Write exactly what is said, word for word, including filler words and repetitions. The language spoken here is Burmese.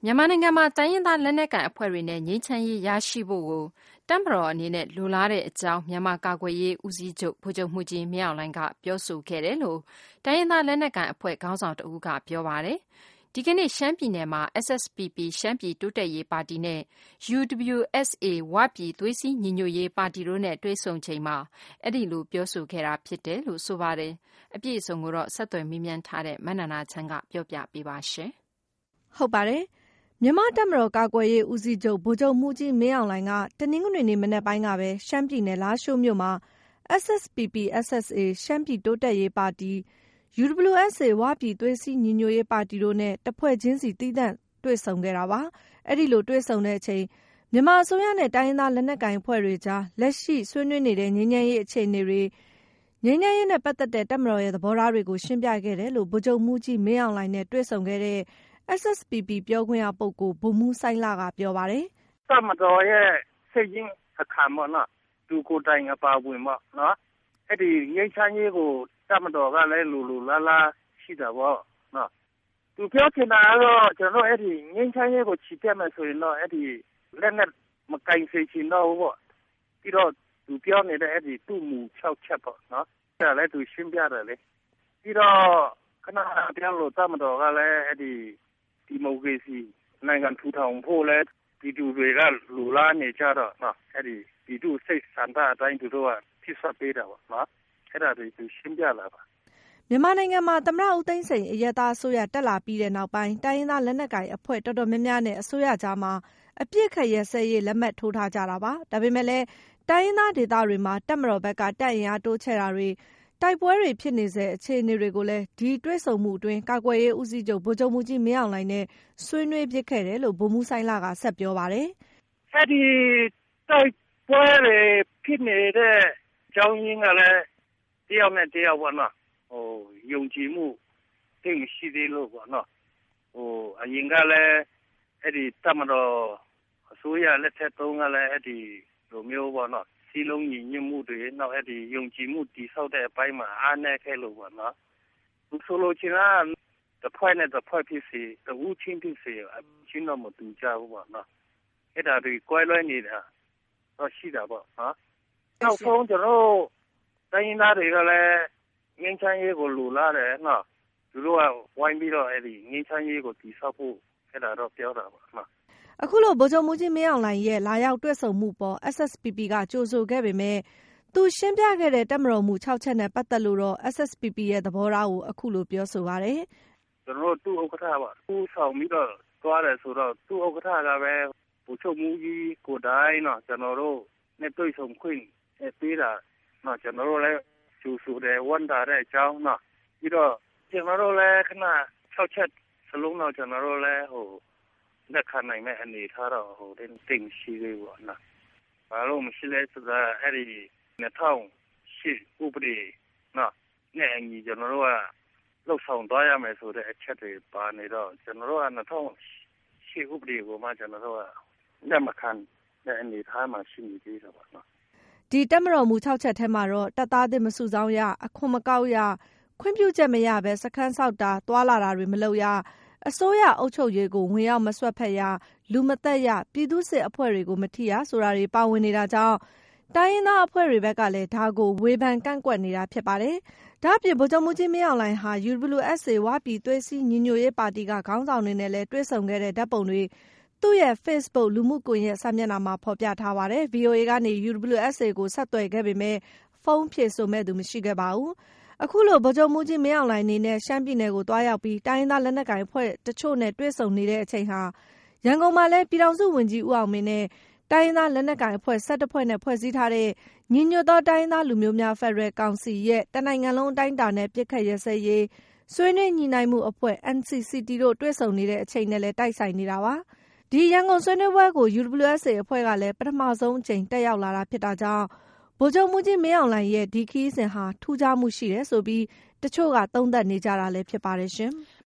မြန်မာနိုင်ငံမှာတိုင်းရင်းသားလက်နက်ကိုင်အဖွဲ့တွေနဲ့ငြိမ်းချမ်းရေးရရှိဖို့ကိုတပ်မတော်အနေနဲ့လိုလားတဲ့အကြောင်းမြန်မာကာကွယ်ရေးဦးစီးချုပ်ဗိုလ်ချုပ်မှူးကြီးမင်းအောင်လှိုင်ကပြောဆိုခဲ့တယ်လို့တိုင်းရင်းသားလက်နက်ကိုင်အဖွဲ့ခေါင်းဆောင်တဦးကပြောပါတယ်။ဒီကနေ့ရှမ်းပြည်နယ်မှာ S S P P ရှမ်းပြည်တိုးတက်ရေးပါတီနဲ့ U W S A ဝပြည်သွေးစည်းညီညွတ်ရေးပါတီတို့နဲ့တွေ့ဆုံချိန်မှာအဲဒီလိုပြောဆိုခဲ့တာဖြစ်တယ်လို့ဆိုပါတယ်။အပြည့်အစုံကိုတော့ဆက်သွယ်မေးမြန်းထားတဲ့မနန္ဒာချမ်းကပြောပြပေးပါရှင်။ဟုတ်ပါတယ်။မြန်မာတပ်မတော်ကာကွယ်ရေးဦးစီးချုပ်ဗိုလ်ချုပ်မှူးကြီးမင်းအောင်လှိုင်ကတနင်္ဂနွေနေ့မနက်ပိုင်းကပဲရှမ်းပြည်နယ်လားရှိုးမြို့မှာ S S P P S S A ရှမ်းပြည်တိုးတက်ရေးပါတီ U W S A ဝပြည်သွေးစည်းညီညွတ်ရေးပါတီတို့နဲ့တဖွဲ့ချင်းစီသီးသန့်တွေ့ဆုံခဲ့တာပါ။အဲဒီလိုတွေ့ဆုံတဲ့အချိန်မြန်မာအစိုးရနဲ့တိုင်းရင်းသားလက်နက်ကိုင်အဖွဲ့တွေကြားလက်ရှိဆွေးနွေးနေတဲ့ငြိမ်းချမ်းရေးအခြေအနေတွေငြိမ်းချမ်းရေးနဲ့ပတ်သက်တဲ့တပ်မတော်ရဲ့သဘောထားတွေကိုရှင်းပြခဲ့တယ်လို့ဗိုလ်ချုပ်မှူးကြီးမင်းအောင်လှိုင်နဲ့တွေ့ဆုံခဲ့တဲ့ S S P P ပြောခွင့်ရပုဂ္ဂိုလ်ဗိုလ်မှူးစိုင်းလကပြောပါတယ်။တပ်မတော်ရဲ့စိတ်ရင်းအခါပေါ့နော်သူကိုယ်တိုင်အပါဝင်ပေါ့နော်အဲ့ဒီငြိမ်းချမ်းရေးကိုတပ်မတော်ကလည်းလူလူလားလားရှိတာပေါ့နော်သူပြောချင်တာကတော့ကျွန်တော်အဲ့ဒီငြိမ်းချမ်းရေးကိုချီတက်မယ်ဆိုရင်တော့အဲ့ဒီလက်နဲ့မကင်စေချင်တော့ဘူးပြီးတော့သူပြောနေတဲ့အဲ့ဒီသူ့မူ၆ချက်ပေါ့နော်အဲ့ဒါလည်းသူရှင်းပြတယ်လေပြီးတော့ခဏပြောလို့တပ်မတော်ကလည်းအဲ့ဒီဒီမိုကရေစီနိုင်ငံထူထောင်ဖို့လဲပြည်သူတွေကလူလားနေကြတော့နော်အဲ့ဒီပြည်သူစိတ်ဆန္ဒအတိုင်းသူတို့ကဖြစ်ဆွပေးတာပေါ့နော်အဲ့ဒါတွေသူရှင်းပြလာပါမြန်မာနိုင်ငံမှာသမ္မတဦးသိန်းစိန်အရပ်သားအစိုးရတက်လာပြီးတဲ့နောက်ပိုင်းတိုင်းရင်းသားလက်နက်ကိုင်အဖွဲ့တော်တော်များများနဲ့အစိုးရကြားမှာအပြစ်ခတ်ရစဲရေးလက်မှတ်ထိုးထားကြတာပါဒါပေမဲ့လည်းတိုင်းရင်းသားဒေသတွေမှာတပ်မတော်ဘက်ကတပ်အင်အားတိုးချဲ့တာတွေတိုက်ပွဲတွေဖြစ်နေစေအခြေအနေတွေကိုလည်းဒီတွေ့ဆုံမှုအတွင်းကာကွယ်ရေးဦးစီးချုပ်ဗိုလ်ချုပ်မှူးကြီးမင်းအောင်လှိုင်နဲ့ဆွေးနွေးဖြစ်ခဲ့တယ်လို့ဗိုလ်မှူးဆိုင်လာကဆက်ပြောပါတယ်။အဲဒီတိုက်ပွဲတွေဖြစ်နေတဲ့အကြောင်းရင်းကလည်းတယောက်နဲ့တယောက်ပေါ့နော်ဟိုယုံကြည်မှုသိရှိသေးလို့ပေါ့နော်ဟိုအရင်ကလည်းအဲ့ဒီတမတော်အစိုးရလက်ထက်တုန်းကလည်းအဲ့ဒီလိုမျိုးပေါ့နော်စီလုံးညီညွတ်မှုတွေနောက်အဲ့ဒီယုံကြည်မှုတည်ဆောက်တဲ့အပိုင်းမှာအားနည်းခဲ့လို့ပေါ့နော်သူဆိုလိုချင်တာတစ်ဖွဲ့နဲ့တစ်ဖွဲ့ဖြစ်စီတဦးချင်းဖြစ်စီအချင်းတော့မတူကြဘူးပေါ့နော်အဲ့ဒါတွေကွဲလွဲနေတာတော့ရှိတာပေါ့နော်နောက်ဆုံးကျွန်တော်တိုင်းရင်းသားတွေကလည်းငင်းချမ်းရေးကိုလူလာတယ်နော်သူတို့ကဝိုင်းပြီးတော့အဲ့ဒီငင်းချမ်းရေးကိုတည်ဆောက်ဖို့အဲ့ဒါတော့ပြောတာပေါ့နော်အခုလိုဗိုလ်ချုပ်မှူးကြီးမင်းအောင်လှိုင်ရဲ့လာရောက်တွေ့ဆုံမှုပေါ် S S P P ကကြိုဆိုခဲ့ပေမဲ့သူရှင်းပြခဲ့တဲ့တပ်မတော်မူ၆ချက်နဲ့ပတ်သက်လို့တော့ S S P P ရဲ့သဘောထားကိုအခုလိုပြောဆိုပါတယ်။ကျွန်တော်တို့ဥက္ကဋ္ဌပါသူဆောင်ပြီးတော့သွားတယ်ဆိုတော့သူဥက္ကဋ္ဌကပဲဗိုလ်ချုပ်မှူးကြီးကိုတိုင်းတော့ကျွန်တော်တို့နဲ့တွေ့ဆုံခွင့်ပေးတာတော့ကျွန်တော်တို့လည်းကျူဆူတယ်ဝန်တာတဲ့အကြောင်းတော့ပြီးတော့ကျွန်တော်တို့လည်းခဏ၆ချက်စလုံးတော့ကျွန်တော်တို့လည်းဟိုလက်ခံနိုင်မဲ့အနေထားတော့ဟိုတင်တင်ရှိသေးဘူးနော်ဘာလို့မရှိလဲဆိုတာအဲ့ဒီနှစ်ထောင်ရှစ်ဥပဒေနော်နဲ့အညီကျွန်တော်တို့ကလှုပ်ဆောင်သွားရမယ်ဆိုတဲ့အချက်တွေပါနေတော့ကျွန်တော်တို့ကနှစ်ထောင်ရှစ်ဥပဒေကိုမှကျွန်တော်တို့ကလက်မခံတဲ့အနေထားမှာရှိနေသေးတယ်ပေါ့နော်ဒီတက်မတော်မူ၆ချက်ထဲမှာတော့တပ်သားသစ်မစုဆောင်းရအခွန်မကောက်ရခွင့်ပြုချက်မရဘဲစခန်းဆောက်တာတွာလာတာတွေမလုပ်ရအစိုးရအုပ်ချုပ်ရေးကိုဝင်ရောက်မဆွတ်ဖက်ရလူမသက်ရပြည်သူ့စစ်အဖွဲ့တွေကိုမထိရဆိုတာတွေပါဝင်နေတာကြောင့်တိုင်းရင်းသားအဖွဲ့တွေဘက်ကလည်းဒါကိုဝေဖန်ကန့်ကွက်နေတာဖြစ်ပါတယ်။ဒါ့အပြင်ဗိုလ်ချုပ်မှူးကြီးမင်းအောင်လှိုင်ဟာ U W S A ဝပြည်သွေးစည်းညီညွတ်ရေးပါတီကခေါင်းဆောင်တွေနဲ့လည်းတွေ့ဆုံခဲ့တဲ့ဓာတ်ပုံတွေသူ့ရဲ့ Facebook လူမှုကွန်ရက်စာမျက်နှာမှာဖော်ပြထားပါတယ်။ V O A ကနေ U W S A ကိုဆက်သွယ်ခဲ့ပေမဲ့ဖုန်းဖြေဆိုမဲ့သူမရှိခဲ့ပါဘူး။အခုလိုဗိုလ်ချုပ်မှူးကြီးမင်းအောင်လှိုင်အနေနဲ့ရှမ်းပြည်နယ်ကိုတွားရောက်ပြီးတိုင်းရင်းသားလက်နက်ကိုင်အဖွဲ့တချို့နဲ့တွေ့ဆုံနေတဲ့အချိန်ဟာရန်ကုန်မှာလည်းပြည်ထောင်စုဝန်ကြီးဦးအောင်မင်းနဲ့တိုင်းရင်းသားလက်နက်ကိုင်အဖွဲ့၁၁ဖွဲ့နဲ့ဖွဲ့စည်းထားတဲ့ညီညွတ်သောတိုင်းရင်းသားလူမျိုးများဖက်ဒရယ်ကောင်စီရဲ့တနိုင်ငံလုံးအတိုင်းအတာနဲ့ပြစ်ခတ်ရစဲရေးဆွေးနွေးညီနိုင်မှုအဖွဲ့ N C C T တို့တွေ့ဆုံနေတဲ့အချိန်နဲ့လည်းတိုက်ဆိုင်နေတာပါ။ဒီရန်ကုန်ဆွေးနွေးပွဲကို U W S A အဖွဲ့ကလည်းပထမဆုံးအကြိမ်တက်ရောက်လာတာဖြစ်တာကြောင့်ဗိုလ်ချုပ်မှူးကြီးမင်းအောင်လှိုင်ရဲ့ဒီခရီးစဉ်ဟာထူးခြားမှုရှိတယ်ဆိုပြီးတချို့ကသုံးသပ်နေကြတာလည်းဖြစ်ပါတယ်ရှင်။